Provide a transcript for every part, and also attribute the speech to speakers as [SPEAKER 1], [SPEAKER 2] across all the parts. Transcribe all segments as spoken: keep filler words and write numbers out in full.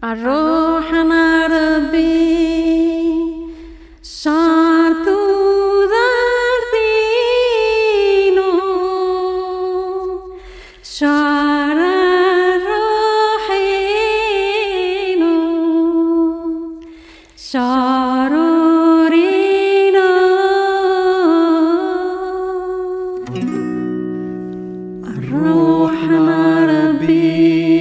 [SPEAKER 1] الروحنا ربي صارتو دارتينو صار روحينو صاروا رينو الروحنا ربي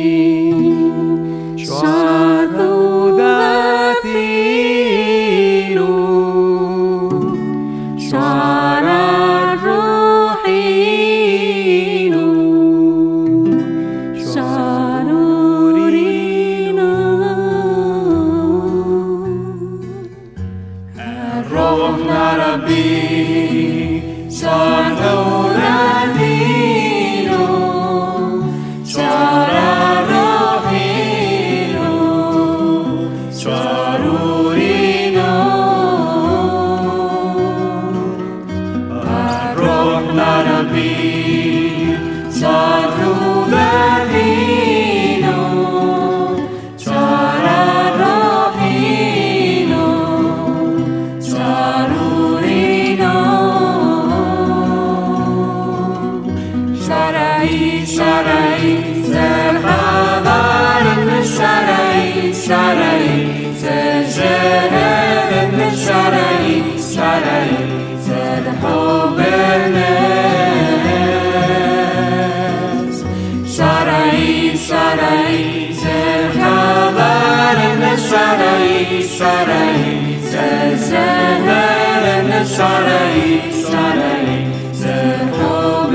[SPEAKER 2] روحنا ربي صار دولتينو صار روحينو صار رينو روحنا ربي صار دولتينو صار روحينو شرعي زرهبار من شرعي شرعي زجهر من شرعي شرعي زرحب الناس شرعي شرعي زرهبار من شرعي شرعي زجهر من شرعي شرعي زرحب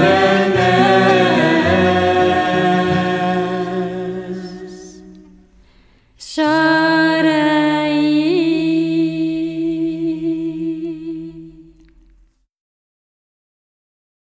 [SPEAKER 2] الناس
[SPEAKER 1] شرعي